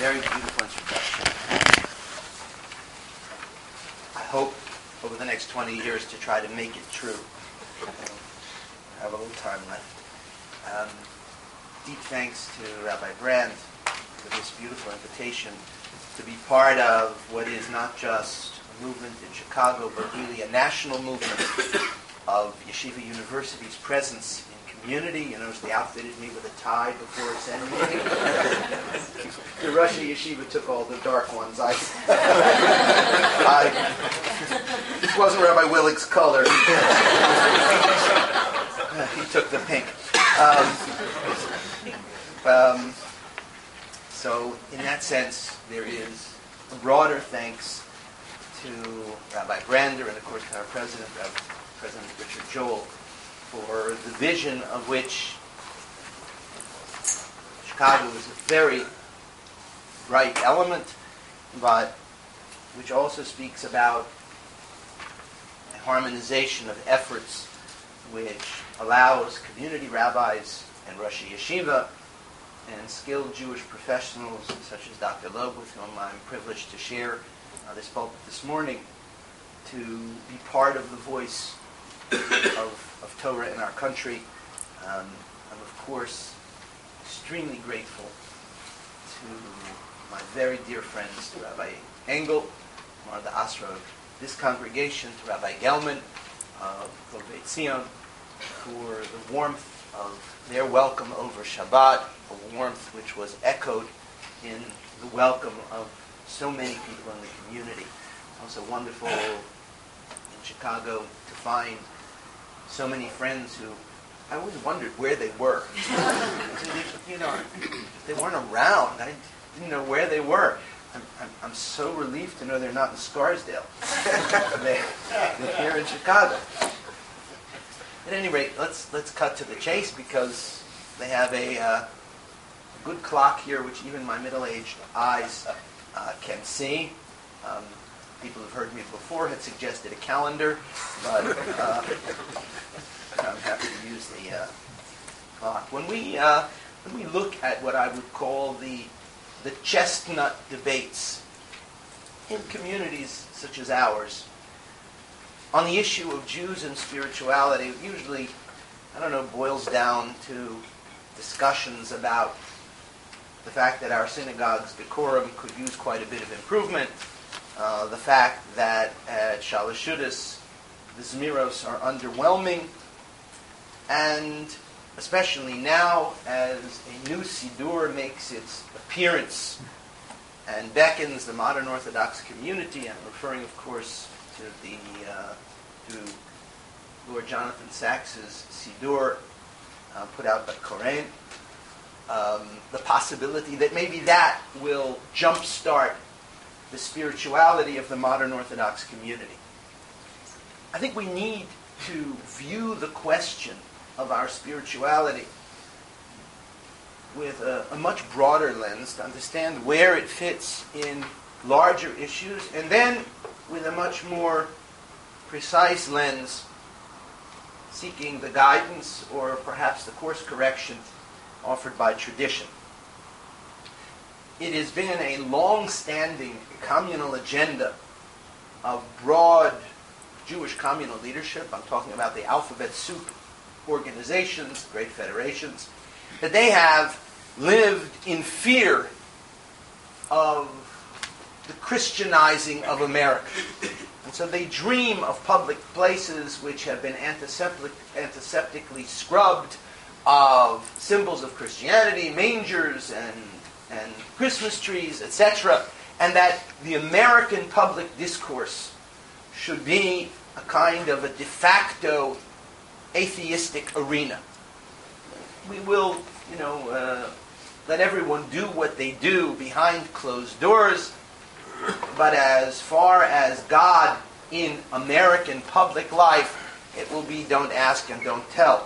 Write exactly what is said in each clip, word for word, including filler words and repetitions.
very beautiful introduction. I hope over the next twenty years to try to make it true. I have a little time left. Um, deep thanks to Rabbi Brand for this beautiful invitation to be part of what is not just a movement in Chicago, but really a national movement of Yeshiva University's presence in community. You notice they outfitted me with a tie before its ending. The Rosh Yeshiva took all the dark ones. I, I this wasn't Rabbi Willig's color. He took the pink. Um, um, so, in that sense, there is a broader thanks to Rabbi Brander and, of course, to our president, Rabbi President Richard Joel, for the vision of which Chicago is a very bright element, but which also speaks about a harmonization of efforts which allows community rabbis and Rosh Yeshiva and skilled Jewish professionals such as Doctor Loeb, with whom I'm privileged to share uh, this pulpit this morning, to be part of the voice of, of Torah in our country. Um, I'm, of course, extremely grateful to my very dear friends, to Rabbi Engel, one of the Asra of this congregation, to Rabbi Gelman of Beit Zion, for the warmth of their welcome over Shabbat, a warmth which was echoed in the welcome of so many people in the community. Also wonderful in Chicago to find so many friends who I always wondered where they were. You know, they weren't around. I didn't know where they were. I'm, I'm, I'm so relieved to know they're not in Scarsdale. they, they're here in Chicago. At any rate, let's let's cut to the chase, because they have a uh, good clock here, which even my middle-aged eyes uh, can see. Um, people who've heard me before had suggested a calendar, but uh, I'm happy to use the uh, clock. When we uh, when we look at what I would call the the chestnut debates in communities such as ours, on the issue of Jews and spirituality, it usually, I don't know, boils down to discussions about the fact that our synagogue's decorum could use quite a bit of improvement, uh, the fact that at Shalosh Shudas the Zmiros are underwhelming, and especially now as a new Siddur makes its appearance and beckons the modern Orthodox community. I'm referring, of course, to the uh, to Lord Jonathan Sachs's Siddur uh, put out by Koren. Um, the possibility that maybe that will jumpstart the spirituality of the modern Orthodox community. I think we need to view the question of our spirituality with a, a much broader lens to understand where it fits in larger issues, and then with a much more precise lens, seeking the guidance or perhaps the course correction offered by tradition. It has been a long-standing communal agenda of broad Jewish communal leadership. I'm talking about the alphabet soup organizations, great federations, that they have lived in fear of the Christianizing of America. And so they dream of public places which have been antiseptic, antiseptically scrubbed of symbols of Christianity, mangers and, and Christmas trees, et cetera, and that the American public discourse should be a kind of a de facto atheistic arena. We will, you know, uh, let everyone do what they do behind closed doors, but as far as God in American public life, it will be don't ask and don't tell.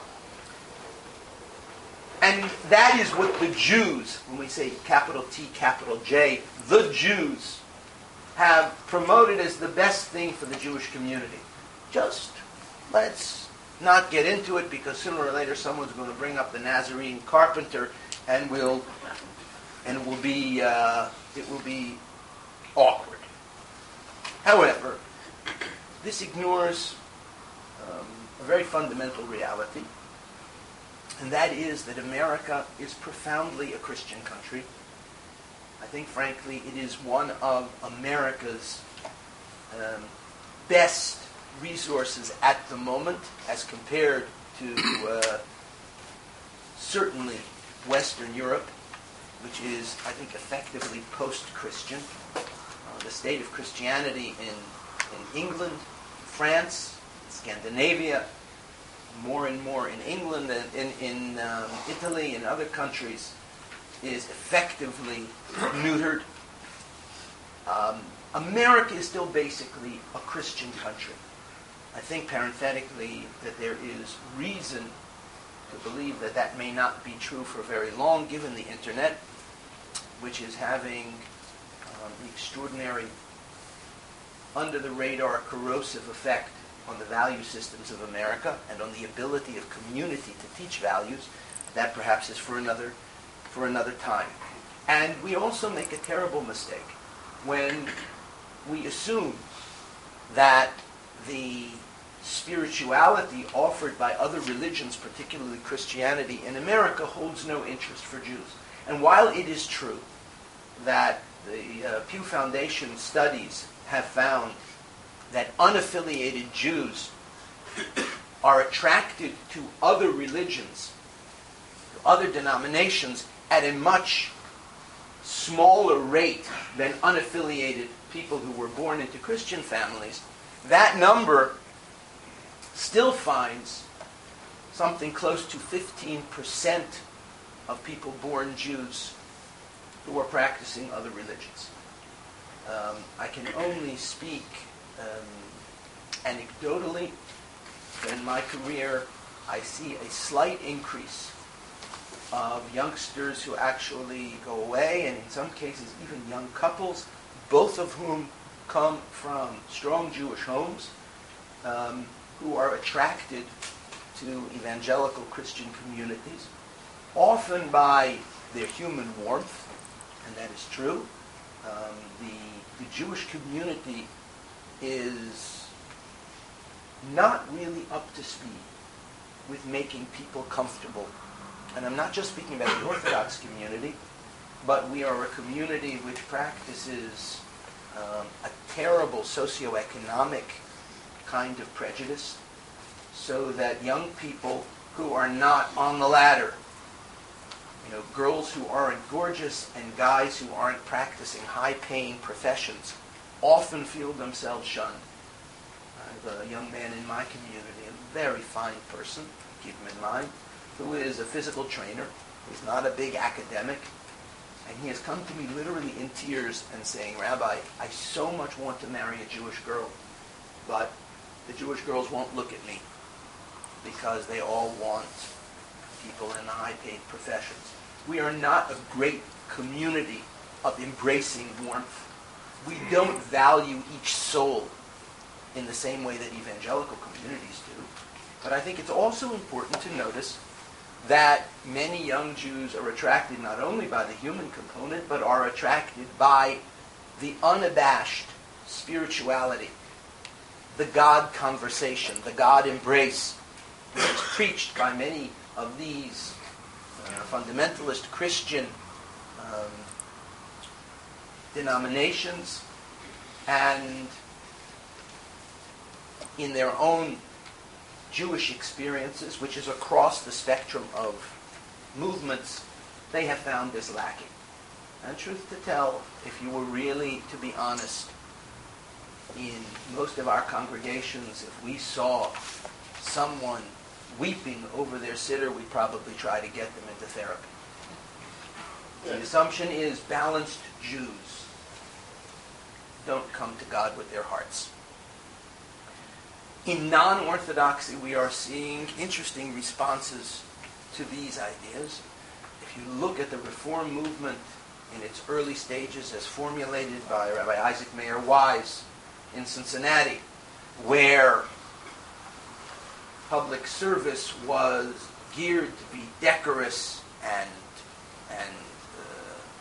And that is what the Jews, when we say capital T, capital J, the Jews have promoted as the best thing for the Jewish community. Just let's not get into it, because sooner or later someone's going to bring up the Nazarene carpenter, and we'll and it will be be uh, it will be awkward. However, this ignores um, a very fundamental reality, and that is that America is profoundly a Christian country. I think, frankly, it is one of America's um, best resources at the moment as compared to uh, certainly Western Europe, which is, I think, effectively post-Christian. Uh, the state of Christianity in, in England, France, Scandinavia, more and more in England and in, in um, Italy and other countries, is effectively neutered. Um, America is still basically a Christian country. I think parenthetically that there is reason to believe that that may not be true for very long, given the internet, which is having um, the extraordinary, under-the-radar, corrosive effect on the value systems of America and on the ability of community to teach values. That perhaps is for another, for another time. And we also make a terrible mistake when we assume that the spirituality offered by other religions, particularly Christianity, in America holds no interest for Jews. And while it is true that the uh, Pew Foundation studies have found that unaffiliated Jews are attracted to other religions, to other denominations, at a much smaller rate than unaffiliated people who were born into Christian families, that number still finds something close to fifteen percent of people born Jews who are practicing other religions. Um, I can only speak um, anecdotally. In my career, I see a slight increase of youngsters who actually go away, and in some cases even young couples, both of whom come from strong Jewish homes, um, who are attracted to evangelical Christian communities, often by their human warmth, and that is true. Um, the, the Jewish community is not really up to speed with making people comfortable. And I'm not just speaking about the Orthodox community, but we are a community which practices um, a terrible socioeconomic kind of prejudice, so that young people who are not on the ladder, you know, girls who aren't gorgeous and guys who aren't practicing high-paying professions, often feel themselves shunned. I have a young man in my community, a very fine person, keep him in mind, who is a physical trainer. He's not a big academic. And he has come to me literally in tears and saying, "Rabbi, I so much want to marry a Jewish girl, but the Jewish girls won't look at me because they all want people in the high-paid professions." We are not a great community of embracing warmth. We don't value each soul in the same way that evangelical communities do. But I think it's also important to notice that many young Jews are attracted not only by the human component, but are attracted by the unabashed spirituality, the God conversation, the God embrace that is preached by many of these uh, fundamentalist Christian um, denominations, and in their own Jewish experiences, which is across the spectrum of movements, they have found this lacking. And truth to tell, if you were really to be honest, in most of our congregations, if we saw someone weeping over their sitter, we'd probably try to get them into therapy. The assumption is balanced Jews don't come to God with their hearts. In non-Orthodoxy, we are seeing interesting responses to these ideas. If you look at the Reform movement in its early stages as formulated by Rabbi Isaac Mayer Wise in Cincinnati, where public service was geared to be decorous and and uh,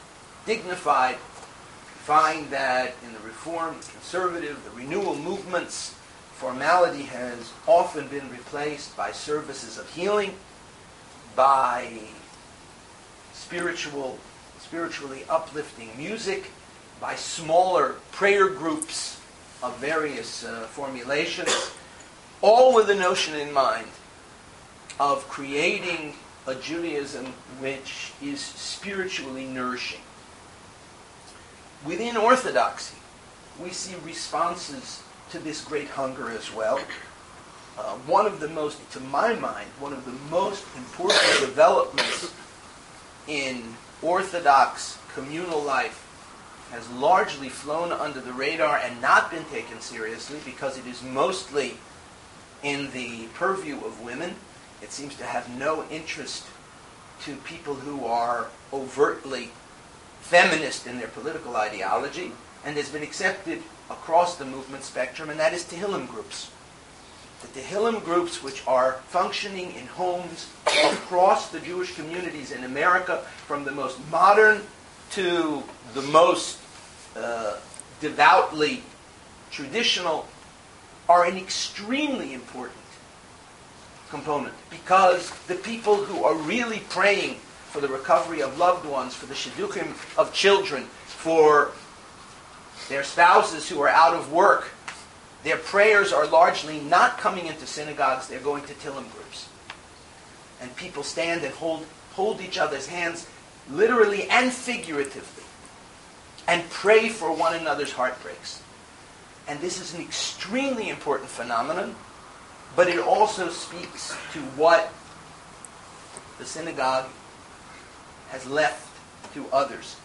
dignified. We find that in the Reform, the Conservative, the Renewal movements, formality has often been replaced by services of healing, by spiritual, spiritually uplifting music, by smaller prayer groups of various uh, formulations, all with the notion in mind of creating a Judaism which is spiritually nourishing. Within Orthodoxy, we see responses to this great hunger as well. Uh, one of the most, to my mind, one of the most important developments in Orthodox communal life has largely flown under the radar and not been taken seriously because it is mostly in the purview of women. It seems to have no interest to people who are overtly feminist in their political ideology, and has been accepted across the movement spectrum, and that is Tehillim groups. The Tehillim groups, which are functioning in homes across the Jewish communities in America, from the most modern to the most uh, devoutly traditional, are an extremely important component, because the people who are really praying for the recovery of loved ones, for the shidduchim of children, for their spouses who are out of work, their prayers are largely not coming into synagogues, they're going to Tehillim groups. And people stand and hold, hold each other's hands, literally and figuratively, and pray for one another's heartbreaks. And this is an extremely important phenomenon, but it also speaks to what the synagogue has left to others.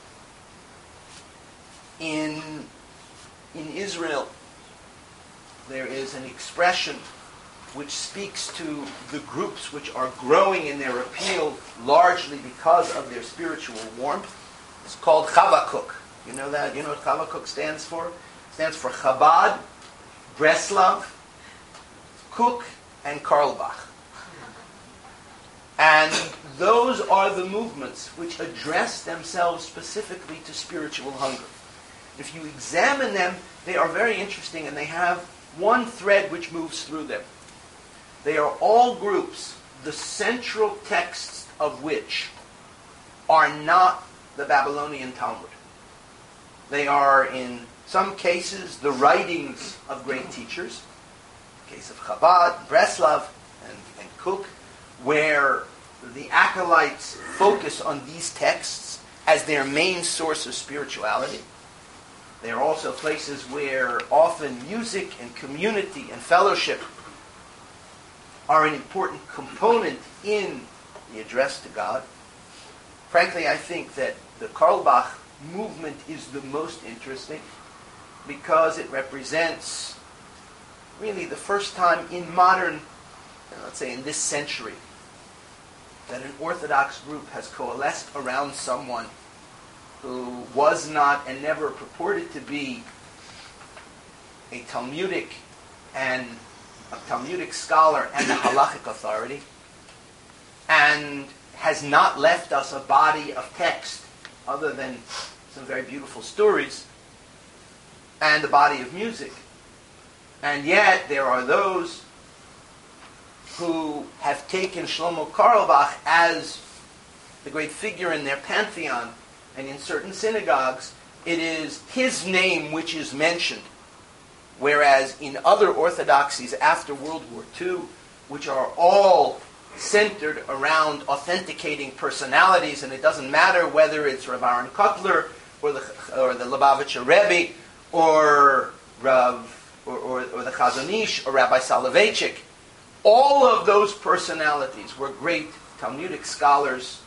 In, in Israel, there is an expression which speaks to the groups which are growing in their appeal largely because of their spiritual warmth. It's called Chavakuk. You know that? You know what Chavakuk stands for? It stands for Chabad, Breslav, Kuk, and Karlbach. And those are the movements which address themselves specifically to spiritual hunger. If you examine them, they are very interesting, and they have one thread which moves through them. They are all groups, the central texts of which are not the Babylonian Talmud. They are, in some cases, the writings of great teachers, the case of Chabad, Breslav, and, and Kuk, where the acolytes focus on these texts as their main source of spirituality. They are also places where often music and community and fellowship are an important component in the address to God. Frankly, I think that the Karlbach movement is the most interesting because it represents really the first time in modern, let's say in this century, that an Orthodox group has coalesced around someone who was not and never purported to be a Talmudic and a Talmudic scholar and a halachic authority, and has not left us a body of text other than some very beautiful stories and a body of music. And yet there are those who have taken Shlomo Karlbach as the great figure in their pantheon, and in certain synagogues it is his name which is mentioned, whereas in other orthodoxies after World War Two, which are all centered around authenticating personalities, and it doesn't matter whether it's Rav Aaron Kotler or the or the Lubavitcher Rebbe or Rav or, or, or the Chazon Ish or Rabbi Soloveitchik, all of those personalities were great Talmudic scholars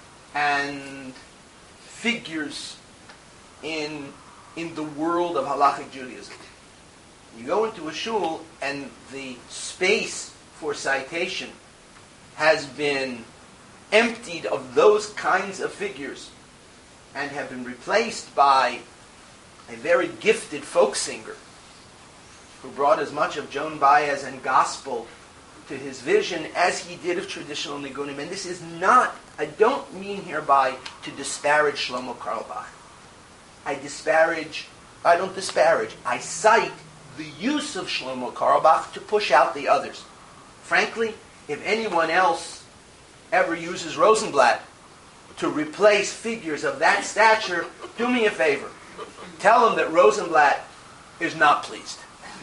and figures in in the world of halachic Judaism. You go into a shul and the space for citation has been emptied of those kinds of figures and have been replaced by a very gifted folk singer who brought as much of Joan Baez and gospel to his vision as he did of traditional nigunim. And this is not I don't mean hereby to disparage Shlomo Carlebach. I disparage, I don't disparage, I cite the use of Shlomo Carlebach to push out the others. Frankly, if anyone else ever uses Rosenblatt to replace figures of that stature, do me a favor. Tell them that Rosenblatt is not pleased.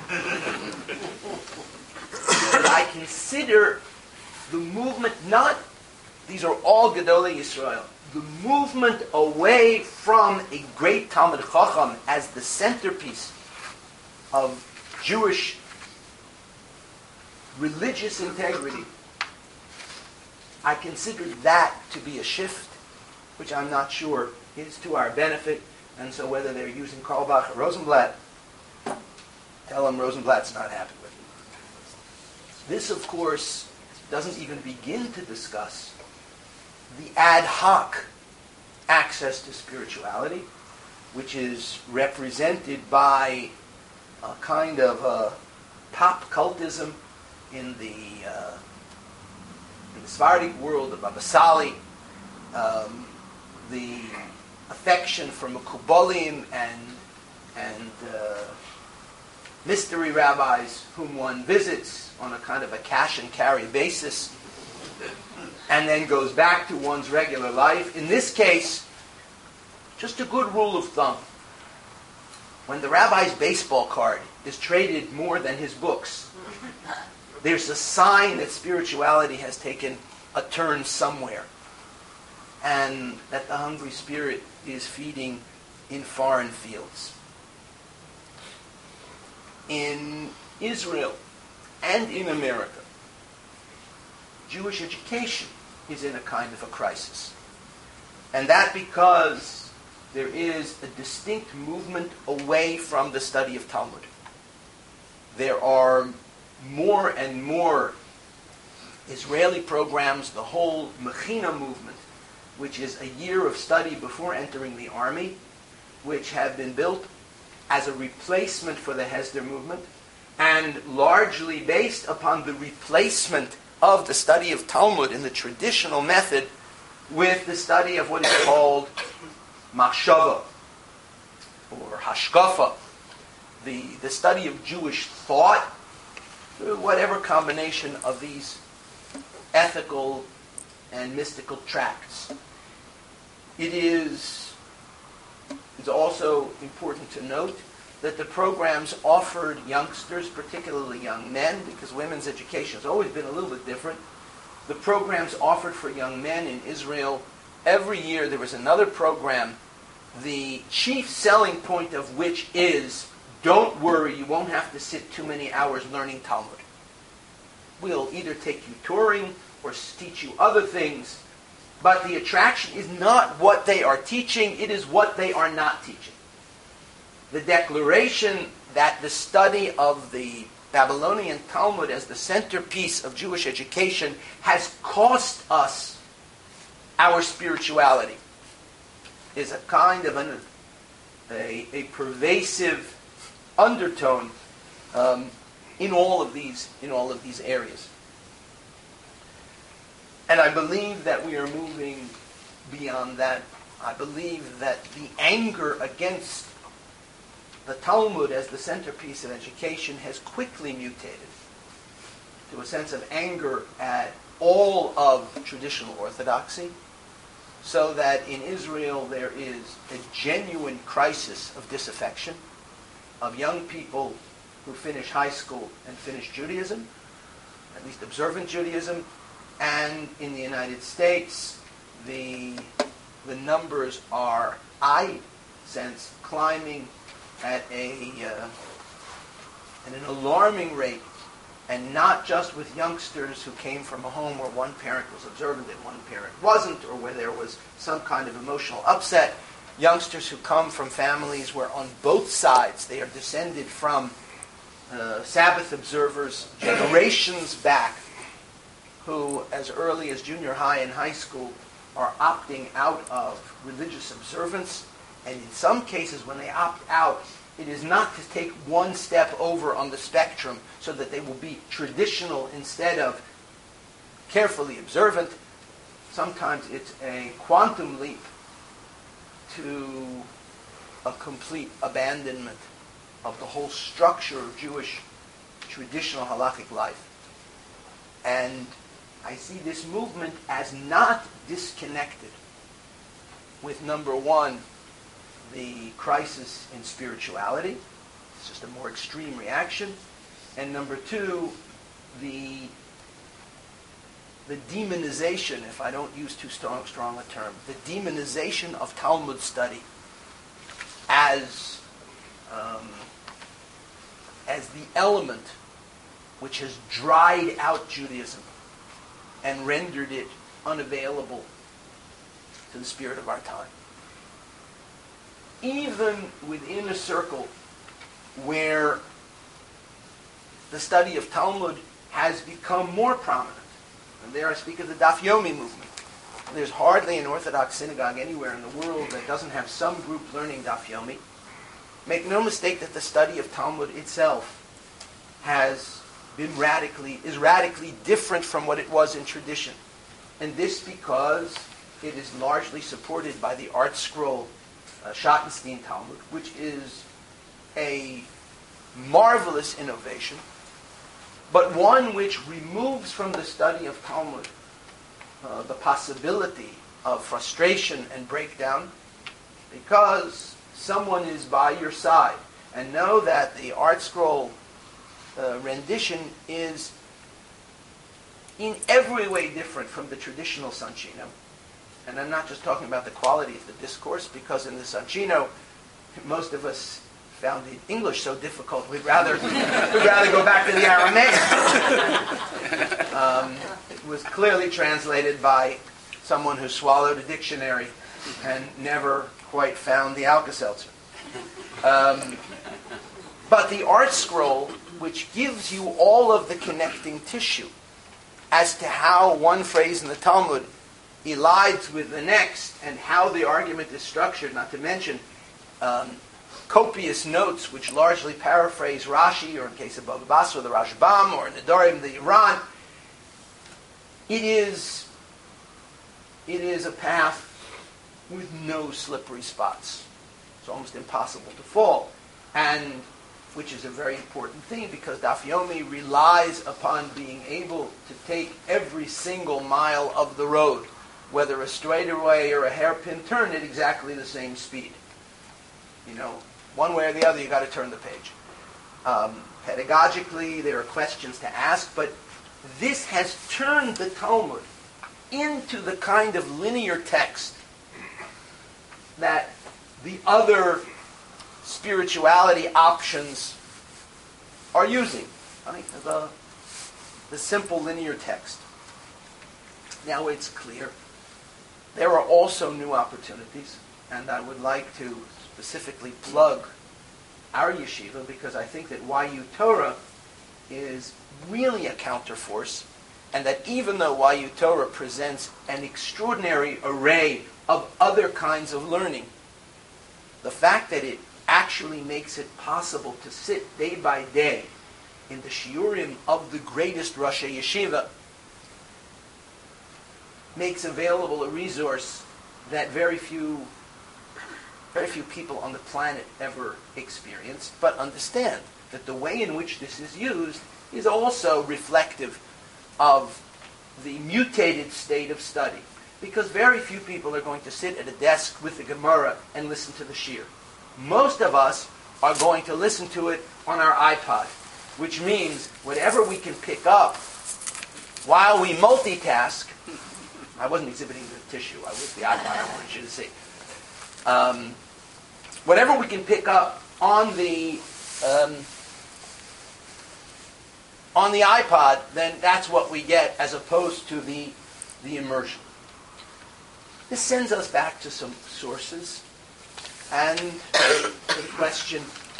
Because I consider the movement not, these are all Gedolei Yisrael, the movement away from a great Talmid Chacham as the centerpiece of Jewish religious integrity, I consider that to be a shift, which I'm not sure is to our benefit. And so whether they're using Carlebach or Rosenblatt, tell them Rosenblatt's not happy with it. This, of course, doesn't even begin to discuss the ad hoc access to spirituality, which is represented by a kind of uh, pop cultism in the uh, in the Sephardic world, the Baba Sali, um, the affection for Mekubalim and and uh, mystery rabbis whom one visits on a kind of a cash and carry basis, and then goes back to one's regular life. In this case, just a good rule of thumb: when the rabbi's baseball card is traded more than his books, there's a sign that spirituality has taken a turn somewhere, and that the hungry spirit is feeding in foreign fields. In Israel and in America, Jewish education is in a kind of a crisis. And that because there is a distinct movement away from the study of Talmud. There are more and more Israeli programs, the whole Mechina movement, which is a year of study before entering the army, which have been built as a replacement for the Hesder movement, and largely based upon the replacement of the study of Talmud in the traditional method with the study of what is called Machshava, or Hashkafa, the, the study of Jewish thought, whatever combination of these ethical and mystical tracts. It is, it's also important to note that the programs offered youngsters, particularly young men, because women's education has always been a little bit different. The programs offered for young men in Israel, every year there was another program, the chief selling point of which is, don't worry, you won't have to sit too many hours learning Talmud. We'll either take you touring or teach you other things, but the attraction is not what they are teaching, it is what they are not teaching. The declaration that the study of the Babylonian Talmud as the centerpiece of Jewish education has cost us our spirituality is a kind of an, a, a pervasive undertone um, in all of these in all of these areas. And I believe that we are moving beyond that. I believe that the anger against the Talmud as the centerpiece of education has quickly mutated to a sense of anger at all of traditional orthodoxy, so that in Israel there is a genuine crisis of disaffection of young people who finish high school and finish Judaism, at least observant Judaism, and in the United States the the numbers are, I sense, climbing at a uh, at an alarming rate, and not just with youngsters who came from a home where one parent was observant and one parent wasn't, or where there was some kind of emotional upset. Youngsters who come from families where on both sides they are descended from uh, Sabbath observers generations back, who as early as junior high and high school are opting out of religious observance. And in some cases, when they opt out, it is not to take one step over on the spectrum so that they will be traditional instead of carefully observant. sometimes it's a quantum leap to a complete abandonment of the whole structure of Jewish traditional halakhic life. And I see this movement as not disconnected with, number one, the crisis in spirituality. It's just a more extreme reaction. And number two, the the demonization, if I don't use too strong, strong a term, the demonization of Talmud study as um, as the element which has dried out Judaism and rendered it unavailable to the spirit of our time. Even within a circle where the study of Talmud has become more prominent, and there I speak of the Daf Yomi movement. There's hardly an Orthodox synagogue anywhere in the world that doesn't have some group learning Daf Yomi. Make no mistake that the study of Talmud itself has been radically, is radically different from what it was in tradition. And this because it is largely supported by the Art Scroll uh, Schottenstein Talmud, which is a marvelous innovation, but one which removes from the study of Talmud uh, the possibility of frustration and breakdown, because someone is by your side. And know that the Art Scroll uh, rendition is in every way different from the traditional Sanchino. And I'm not just talking about the quality of the discourse, because in the Sanchino, most of us found the English so difficult, we'd rather we'd rather go back to the Aramaic. um, it was clearly translated by someone who swallowed a dictionary and never quite found the Alka-Seltzer. Um, but the Art Scroll, which gives you all of the connecting tissue as to how one phrase in the Talmud elides with the next, and how the argument is structured, not to mention um, copious notes which largely paraphrase Rashi, or in case of Baba Basra, the Rashbam, or in Nedarim, the Iran. It is, it is a path with no slippery spots. It's almost impossible to fall, and which is a very important thing, because Daf Yomi relies upon being able to take every single mile of the road, whether a straightaway or a hairpin turn, at exactly the same speed. You know, one way or the other, you've got to turn the page. Um, pedagogically, there are questions to ask, but this has turned the Talmud into the kind of linear text that the other spirituality options are using. Right? The, the simple linear text. Now it's clear. There are also new opportunities, and I would like to specifically plug our yeshiva, because I think that Y U Torah is really a counterforce, and that even though Y U Torah presents an extraordinary array of other kinds of learning, the fact that it actually makes it possible to sit day by day in the shiurim of the greatest Roshei Yeshiva makes available a resource that very few very few people on the planet ever experienced. But understand that the way in which this is used is also reflective of the mutated state of study, because very few people are going to sit at a desk with the Gemara and listen to the shiur. Most of us are going to listen to it on our iPod, which means whatever we can pick up while we multitask. I wasn't exhibiting the tissue. I was the iPod. I wanted you to see. Um, whatever we can pick up on the um, on the iPod, then that's what we get, as opposed to the the immersion. This sends us back to some sources and to the question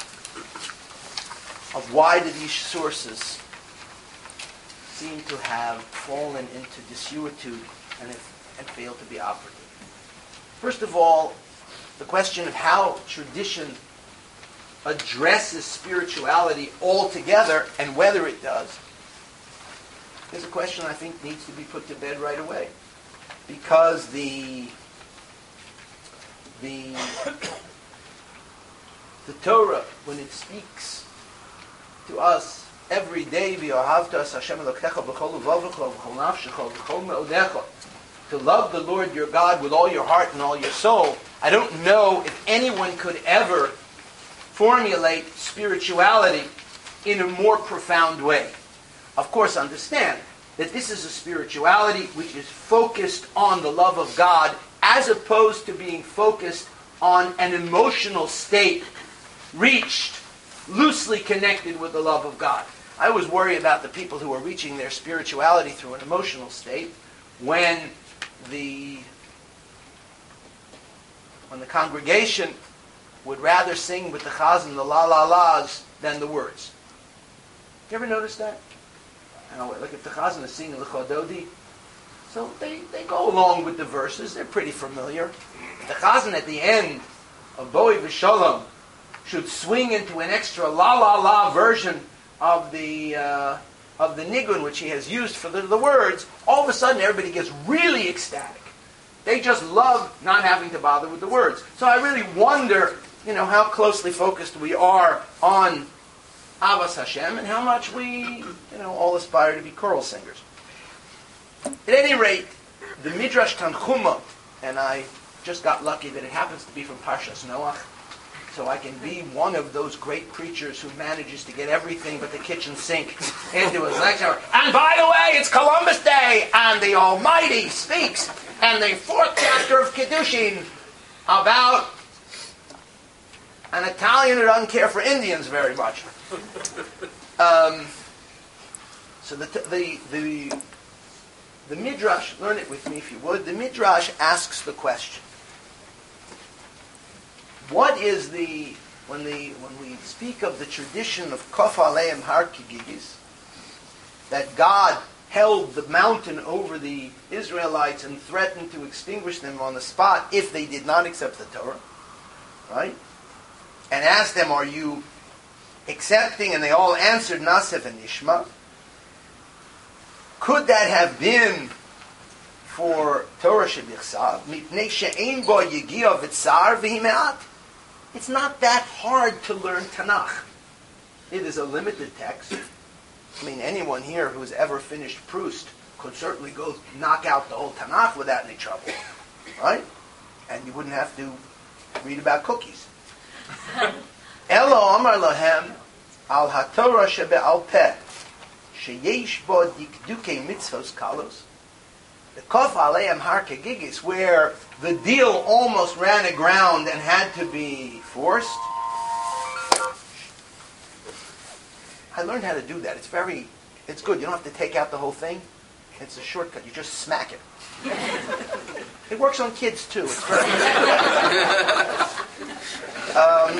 of why do these sources seem to have fallen into desuetude and, if, and fail to be operative. First of all, the question of how tradition addresses spirituality altogether, and whether it does, is a question I think needs to be put to bed right away. because the the the Torah, when it speaks to us every day, to love the Lord your God with all your heart and all your soul, I don't know if anyone could ever formulate spirituality in a more profound way. Of course, understand that this is a spirituality which is focused on the love of God as opposed to being focused on an emotional state reached, loosely connected with the love of God. I always worry about the people who are reaching their spirituality through an emotional state when the when the congregation would rather sing with the chazan, the la-la-las, than the words. You ever notice that? I know, like if the chazan is singing l'chododi, so they, they go along with the verses, they're pretty familiar. The chazan at the end of Boi V'Shalom should swing into an extra la-la-la version of the uh, of the nigun which he has used for the, the words. All of a sudden everybody gets really ecstatic. They just love not having to bother with the words. So I really wonder, you know, how closely focused we are on Avas Hashem and how much we, you know, all aspire to be choral singers. At any rate, the Midrash Tanchuma, and I just got lucky that it happens to be from Parshas Noach, so I can be one of those great preachers who manages to get everything but the kitchen sink into his lecture. And by the way, it's Columbus Day, and the Almighty speaks, and the fourth chapter of Kiddushin about an Italian who doesn't care for Indians very much. Um, so the, the the the Midrash, learn it with me if you would. The Midrash asks the question: what is the when the when we speak of the tradition of Kof Aleim Har Kigigis, that God held the mountain over the Israelites and threatened to extinguish them on the spot if they did not accept the Torah, right? And asked them, "Are you accepting?" And they all answered, "Nasef and Ishma." Could that have been for Torah shebichsav? Mipnei she'ein bo yigiyah v'tzar v'himeat. It's not that hard to learn Tanakh. It is a limited text. I mean, anyone here who's ever finished Proust could certainly go knock out the whole Tanakh without any trouble, right? And you wouldn't have to read about cookies. Elo amar lahem al haTorah shebe'al peh sheyesh bo dikdukei mitzvos kalos. The Kof Aleim Har Kegigis, where the deal almost ran aground and had to be forced. I learned how to do that. It's very, it's good. You don't have to take out the whole thing. It's a shortcut. You just smack it. It works on kids too. It's very um,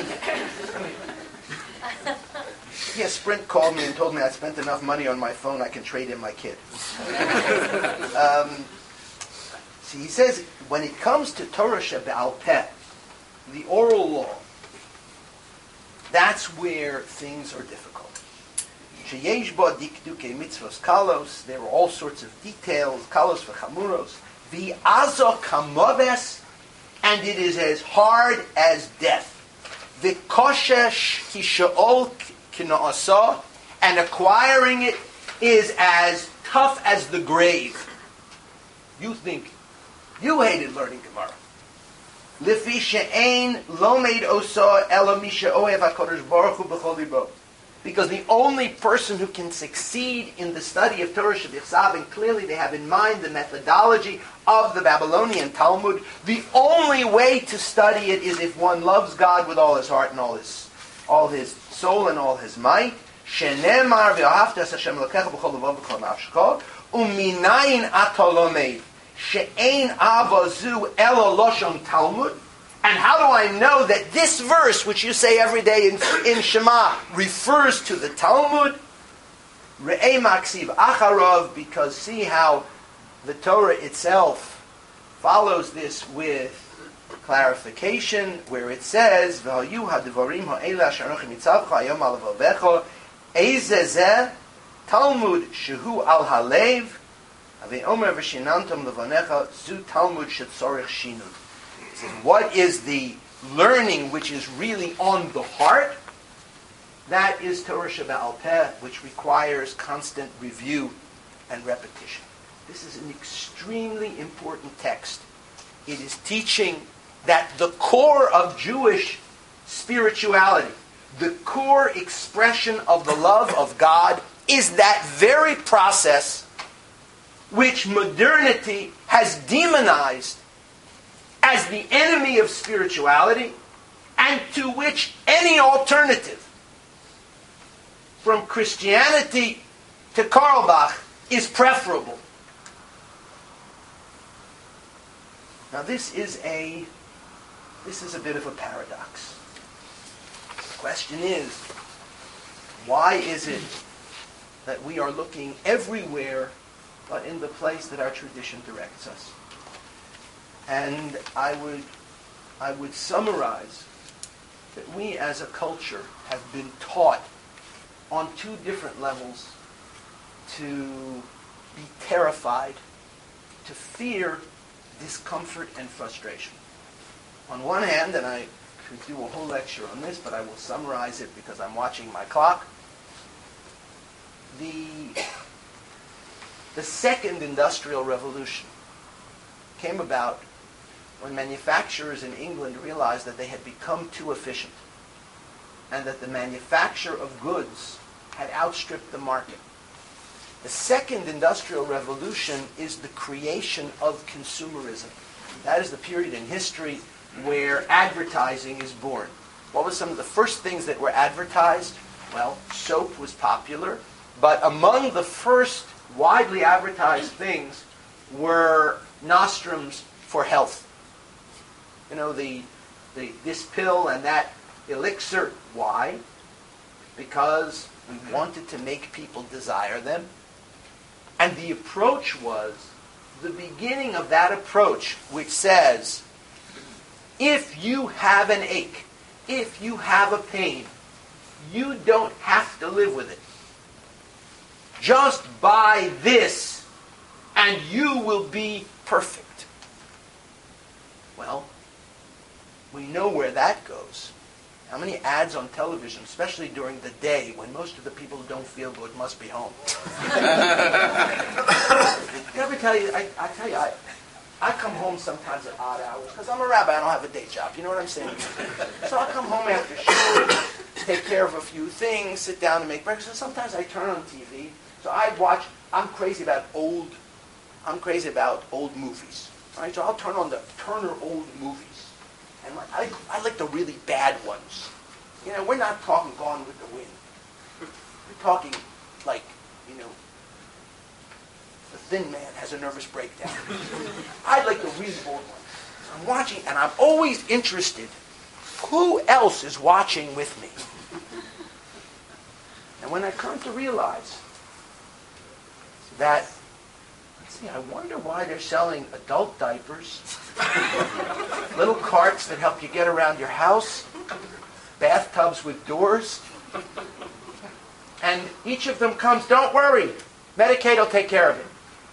yeah, Sprint called me and told me I spent enough money on my phone I can trade in my kid. um, see, he says, when it comes to Torah shebe'al peh, the oral law, that's where things are difficult. Sheyesh bo dikdukei mitzvos kalos, there are all sorts of details, kalos v'chamuros, v'azo kamoves, and it is as hard as death. V'koshesh kishaol kina'asa, and acquiring it is as tough as the grave. You think, you hated learning Gemara. Lifi she'ein lomeid osa ela misha ohev HaKadosh Baruch Hu b'chol libo. Because the only person who can succeed in the study of Torah shebichsav, and clearly they have in mind the methodology of the Babylonian Talmud, the only way to study it is if one loves God with all his heart and all his all his soul and all his might. Shenemar v'ahavta es Hashem Elokecha b'chol levav v'chol nafshecha u'minayin ata lomeid she'ein ava zu ela loshon Talmud. And how do I know that this verse, which you say every day in, in Shema, refers to the Talmud? Re'ei maksiv acharov, because see how the Torah itself follows this with clarification, where it says, "V'hayu hadvarim ha'ela asher anochi mitzavcha hayom al levavecha, eizeh zeh Talmud shehu al halev Havei omer v'shinantam levanecha zu Talmud shetzorich shinun. It says, what is the learning which is really on the heart? That is Torah Sheba'al Peh, which requires constant review and repetition. This is an extremely important text. It is teaching that the core of Jewish spirituality, the core expression of the love of God, is that very process which modernity has demonized as the enemy of spirituality, and to which any alternative from Christianity to Carlebach is preferable. Now this is a this is a bit of a paradox. The question is, why is it that we are looking everywhere but in the place that our tradition directs us? And I would I would summarize that we as a culture have been taught on two different levels to be terrified, to fear discomfort and frustration. On one hand, and I could do a whole lecture on this, but I will summarize it because I'm watching my clock, the, the second industrial revolution came about when manufacturers in England realized that they had become too efficient and that the manufacture of goods had outstripped the market. The second industrial revolution is the creation of consumerism. That is the period in history where advertising is born. What were some of the first things that were advertised? Well, soap was popular, but among the first widely advertised things were nostrums for health. You know, the, the this pill and that elixir. Why? Because we wanted to make people desire them. And the approach was the beginning of that approach, which says, if you have an ache, if you have a pain, you don't have to live with it. Just buy this and you will be perfect. Well, we know where that goes. How many ads on television, especially during the day when most of the people who don't feel good must be home? I ever tell you, I, I tell you, I, I come home sometimes at odd hours because I'm a rabbi, I don't have a day job, you know what I'm saying? So I come home after shul, take care of a few things, sit down and make breakfast, and sometimes I turn on T V. So I watch, I'm crazy about old, I'm crazy about old movies. Right? So I'll turn on the Turner old movies. And I, I like the really bad ones. You know, we're not talking Gone with the Wind. We're talking like, you know, the Thin Man has a nervous breakdown. I like the really old ones. So I'm watching, and I'm always interested. Who else is watching with me? And when I come to realize that, let's see, I wonder why they're selling adult diapers, little carts that help you get around your house, bathtubs with doors, and each of them comes, don't worry, Medicaid will take care of it.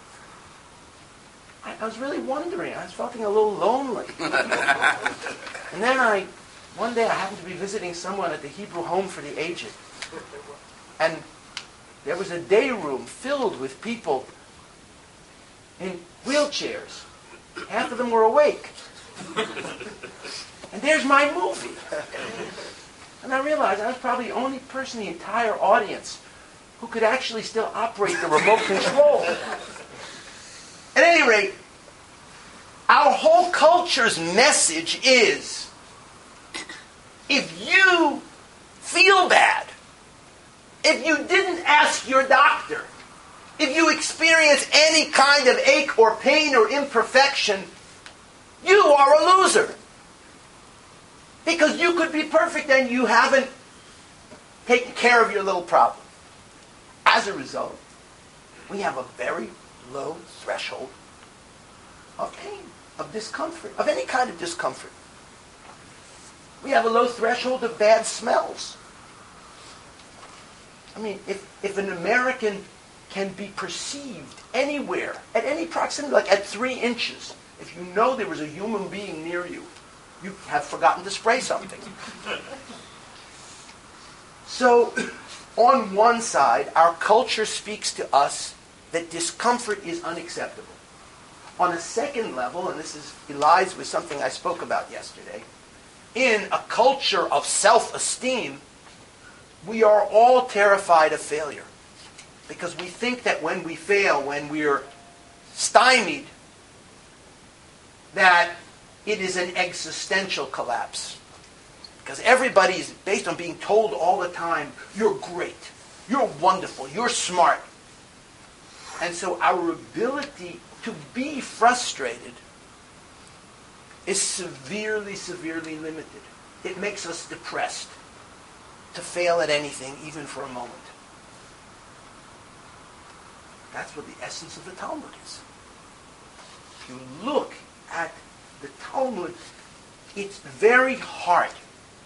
I, I was really wondering. I was feeling a little lonely. And then I, one day I happened to be visiting someone at the Hebrew Home for the Aged. And there was a day room filled with people in wheelchairs. Half of them were awake. And there's my movie. And I realized I was probably the only person in the entire audience who could actually still operate the remote control. At any rate, our whole culture's message is, if you feel bad, if you didn't ask your doctor, if you experience any kind of ache or pain or imperfection, you are a loser. Because you could be perfect and you haven't taken care of your little problem. As a result, we have a very low threshold of pain, of discomfort, of any kind of discomfort. We have a low threshold of bad smells. I mean, if, if an American can be perceived anywhere, at any proximity, like at three inches. If you know there was a human being near you, you have forgotten to spray something. So, on one side, our culture speaks to us that discomfort is unacceptable. On a second level, and this is elides with something I spoke about yesterday, in a culture of self-esteem, we are all terrified of failure. Because we think that when we fail, when we're stymied, that it is an existential collapse. Because everybody is based on being told all the time, you're great, you're wonderful, you're smart. And so our ability to be frustrated is severely, severely limited. It makes us depressed to fail at anything, even for a moment. That's what the essence of the Talmud is. If you look at the Talmud, its very heart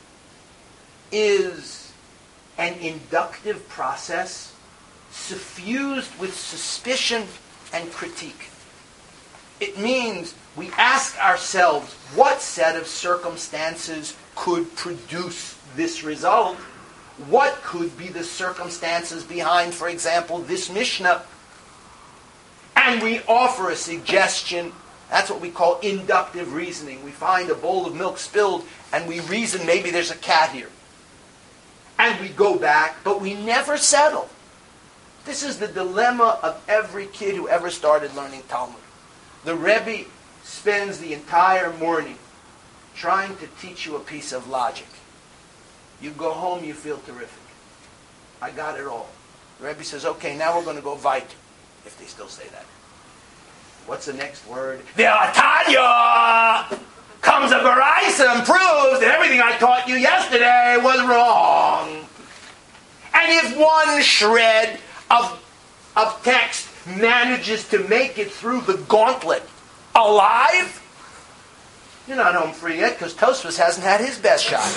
is an inductive process suffused with suspicion and critique. It means we ask ourselves, what set of circumstances could produce this result? What could be the circumstances behind, for example, this Mishnah? And we offer a suggestion. That's what we call inductive reasoning. We find a bowl of milk spilled and we reason maybe there's a cat here. And we go back, but we never settle. This is the dilemma of every kid who ever started learning Talmud. The Rebbe spends the entire morning trying to teach you a piece of logic. You go home, you feel terrific. I got it all. The Rebbe says, okay, now we're going to go weiter, if they still say that. What's the next word? The Atanya comes a Baraisa and proves that everything I taught you yesterday was wrong. And if one shred of, of text manages to make it through the gauntlet alive, you're not home free yet because Tosfos hasn't had his best shot.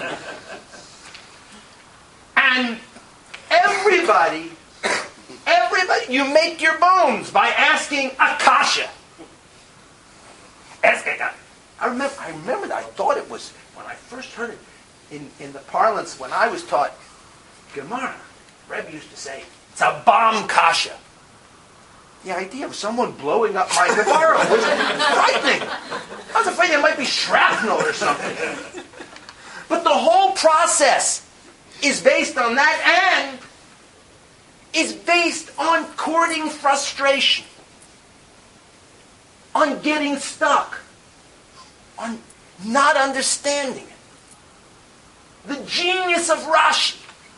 And everybody, everybody, you make your bones by asking Akasha. I remember, I remember that I thought it was, when I first heard it in, in the parlance, when I was taught Gemara, Rebbe used to say, it's a bomb kasha. The idea of someone blowing up my Gemara was frightening. I was afraid there might be shrapnel or something. But the whole process is based on that and is based on courting frustration, on getting stuck, on not understanding it. The genius of Rashi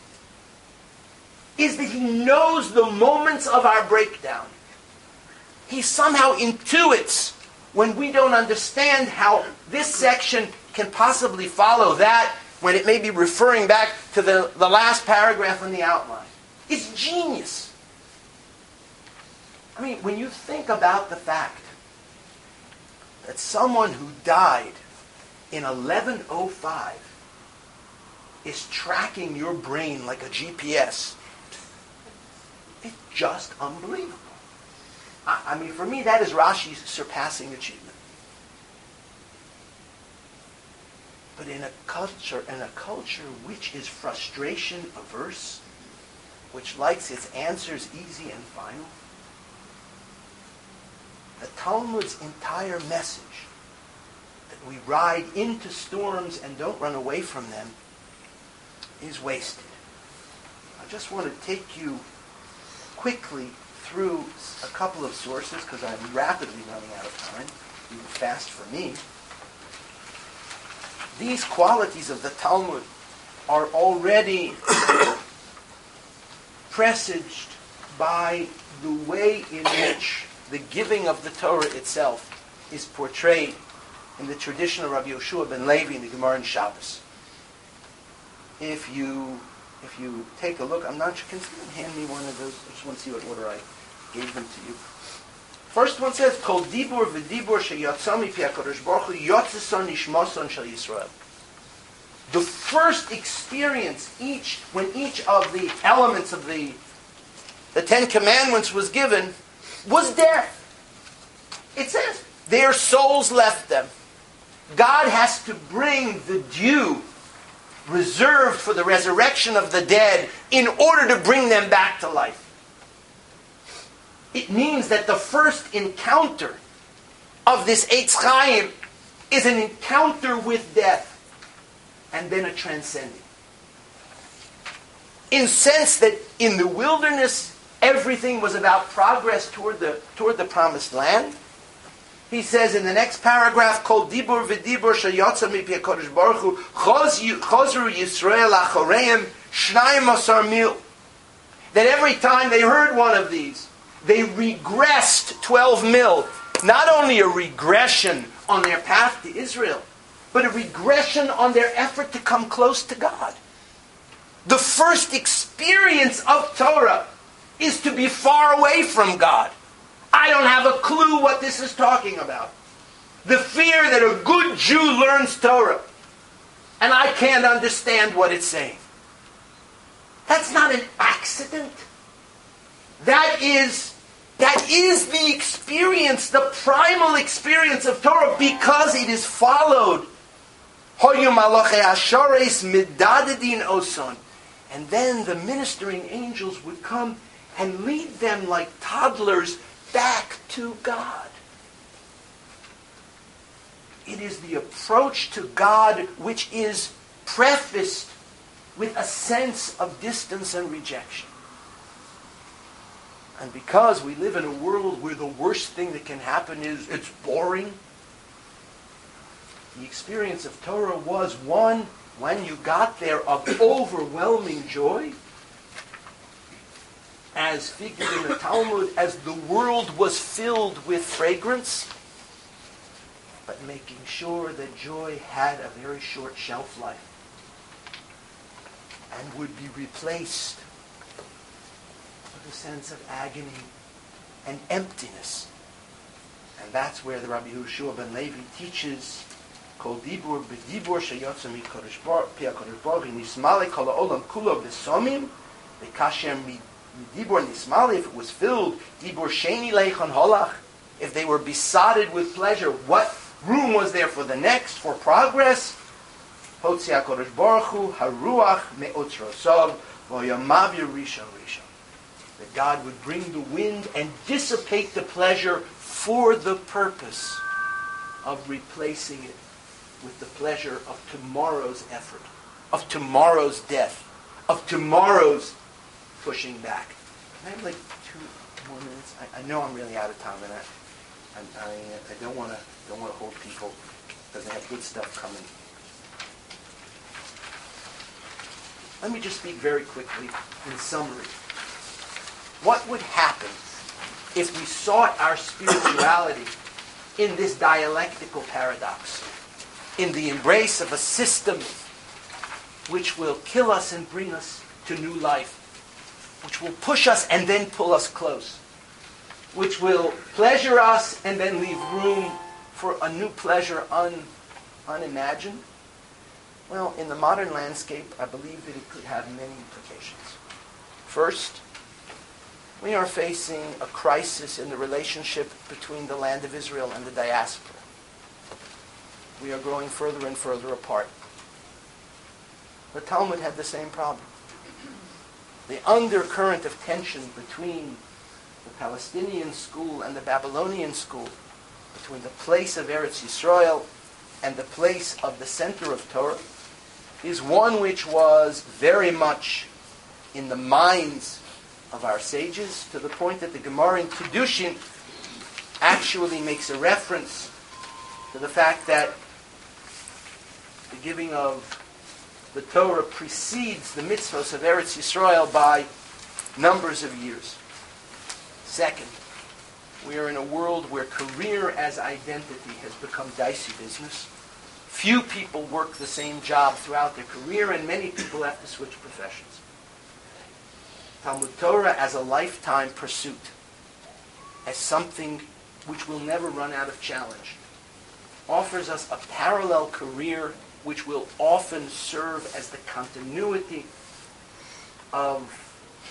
is that he knows the moments of our breakdown. He somehow intuits when we don't understand how this section can possibly follow that when it may be referring back to the, the last paragraph in the outline. It's genius. I mean, when you think about the fact that someone who died in eleven oh five is tracking your brain like a G P S, it's just unbelievable. I, I mean, for me, that is Rashi's surpassing achievement. But in a culture, in a culture which is frustration averse, which likes its answers easy and final, the Talmud's entire message, that we ride into storms and don't run away from them, is wasted. I just want to take you quickly through a couple of sources, because I'm rapidly running out of time, even fast for me. These qualities of the Talmud are already presaged by the way in which the giving of the Torah itself is portrayed in the tradition of Rabbi Yoshua ben Levi in the Gemara and Shabbos. If you if you take a look, I'm not sure, can someone hand me one of those? I just want to see what order I gave them to you. First one says, Kol dibur v'dibur sheyatsa mipi HaKadosh Baruch Hu yotzeson nishmason shel Yisrael. The first experience, each when each of the elements of the the Ten Commandments was given was death. It says, their souls left them. God has to bring the dew reserved for the resurrection of the dead in order to bring them back to life. It means that the first encounter of this Eitz Chaim is an encounter with death and then a transcending. In sense that in the wilderness, everything was about progress toward the, toward the promised land. He says in the next paragraph, Kol dibur v'dibur sheyotza mipi HaKadosh Baruch Hu chozru Yisrael achoreim shnayim asar mil. That every time they heard one of these, they regressed twelve mil. Not only a regression on their path to Israel, but a regression on their effort to come close to God. The first experience of Torah is to be far away from God. I don't have a clue what this is talking about. The fear that a good Jew learns Torah, and I can't understand what it's saying. That's not an accident. That is, that is the experience, the primal experience of Torah, because it is followed. And then the ministering angels would come and lead them like toddlers back to God. It is the approach to God which is prefaced with a sense of distance and rejection. And because we live in a world where the worst thing that can happen is it's boring, the experience of Torah was one, when you got there, of overwhelming joy, as figured in the Talmud, as the world was filled with fragrance, but making sure that joy had a very short shelf life and would be replaced with a sense of agony and emptiness. And that's where the Rabbi Yehoshua ben Levi teaches Kol dibur b'dibur sheyotza mikodesh baruch nismale kol ha'olam kulo b'somim v'kasher midibur nismale. If it was filled, dibur sheni leichon holach, if they were besotted with pleasure, what room was there for the next, for progress? Hotzi HaKadosh Baruch Hu haruach me'otzrosav v'yamavir rishon rishon. That God would bring the wind and dissipate the pleasure for the purpose of replacing it with the pleasure of tomorrow's effort, of tomorrow's death, of tomorrow's pushing back. Can I have like two more minutes? I, I know I'm really out of time, and I, I, I, I don't want to don't want to hold people because they have good stuff coming. Let me just speak very quickly in summary. What would happen if we sought our spirituality in this dialectical paradox, in the embrace of a system which will kill us and bring us to new life, which will push us and then pull us close, which will pleasure us and then leave room for a new pleasure un, unimagined? Well, in the modern landscape, I believe that it could have many implications. First, we are facing a crisis in the relationship between the land of Israel and the diaspora. We are growing further and further apart. The Talmud had the same problem. The undercurrent of tension between the Palestinian school and the Babylonian school, between the place of Eretz Yisrael and the place of the center of Torah, is one which was very much in the minds of our sages, to the point that the Gemara in Kiddushin actually makes a reference to the fact that the giving of the Torah precedes the mitzvahs of Eretz Yisrael by numbers of years. Second, we are in a world where career as identity has become dicey business. Few people work the same job throughout their career, and many people have to switch professions. Talmud Torah as a lifetime pursuit, as something which will never run out of challenge, offers us a parallel career which will often serve as the continuity of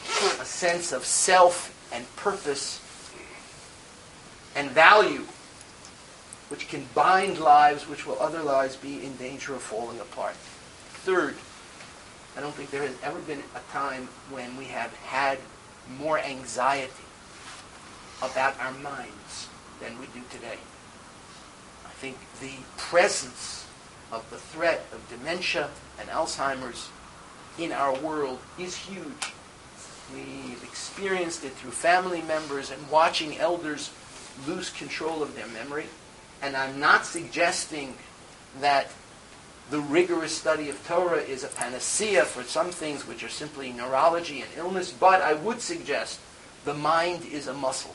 a sense of self and purpose and value, which can bind lives which will otherwise be in danger of falling apart. Third, I don't think there has ever been a time when we have had more anxiety about our minds than we do today. I think the presence of the threat of dementia and Alzheimer's in our world is huge. We've experienced it through family members and watching elders lose control of their memory. And I'm not suggesting that the rigorous study of Torah is a panacea for some things which are simply neurology and illness, but I would suggest the mind is a muscle.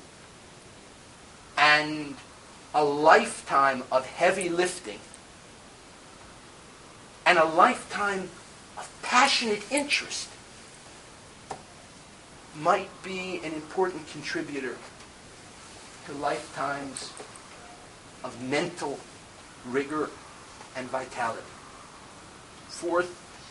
And a lifetime of heavy lifting and a lifetime of passionate interest might be an important contributor to lifetimes of mental rigor and vitality. Fourth,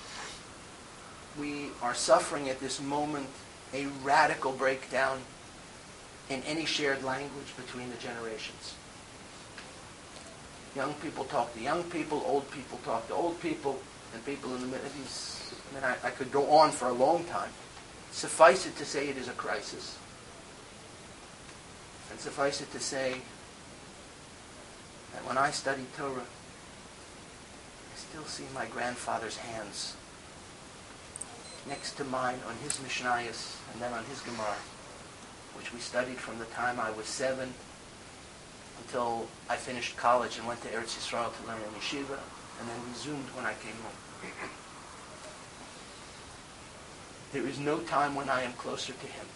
we are suffering at this moment a radical breakdown in any shared language between the generations. Young people talk to young people, old people talk to old people, and people in the middle. These, I mean, I, I could go on for a long time. Suffice it to say it is a crisis. And suffice it to say that when I studied Torah, I still see my grandfather's hands next to mine on his Mishnayos and then on his Gemara, which we studied from the time I was seven until I finished college and went to Eretz Yisrael to learn in yeshiva, and then resumed when I came home. There is no time when I am closer to him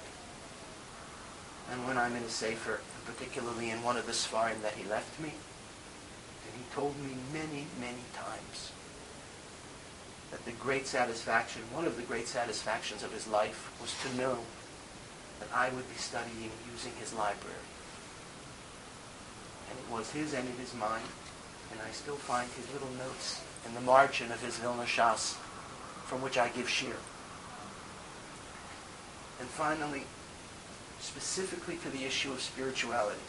than when I'm in a sefer, and particularly in one of the Sfarim that he left me. And he told me many, many times that the great satisfaction, one of the great satisfactions of his life was to know that I would be studying using his library. And it was his and it is mine. And I still find his little notes in the margin of his Vilna Shas, from which I give shir. And finally, specifically to the issue of spirituality.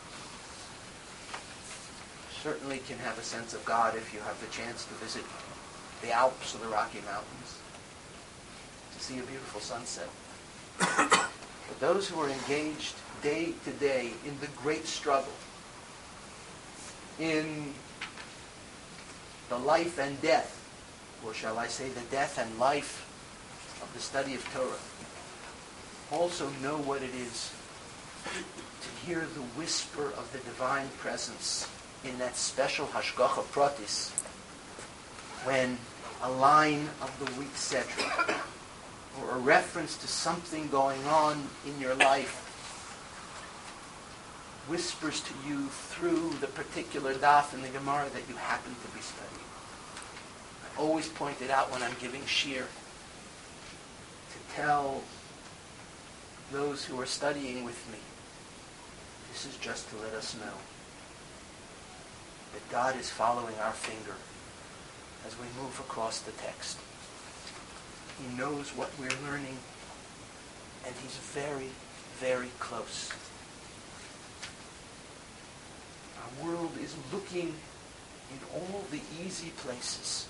Certainly can have a sense of God if you have the chance to visit the Alps or the Rocky Mountains, to see a beautiful sunset. But those who are engaged day to day in the great struggle, in the life and death, or shall I say the death and life of the study of Torah, also know what it is to hear the whisper of the divine presence in that special Hashgacha Pratis, when a line of the week Sedra, or a reference to something going on in your life, whispers to you through the particular daf in the Gemara that you happen to be studying. I always point it out when I'm giving shir, to tell those who are studying with me, this is just to let us know that God is following our finger as we move across the text. He knows what we're learning, and he's very, very close. Our world is looking in all the easy places,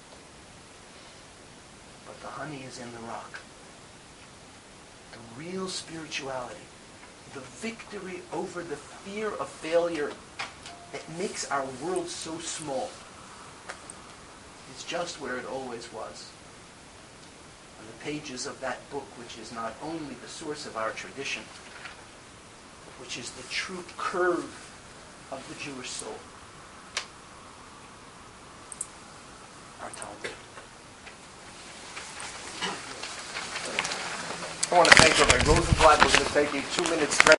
but the honey is in the rock. The real spirituality, the victory over the fear of failure that makes our world so small, is just where it always was. On the pages of that book, which is not only the source of our tradition, but which is the true curve of the Jewish soul. Our Talmud. I want to thank Rabbi Rosenblatt. We're going to take a two minutes break.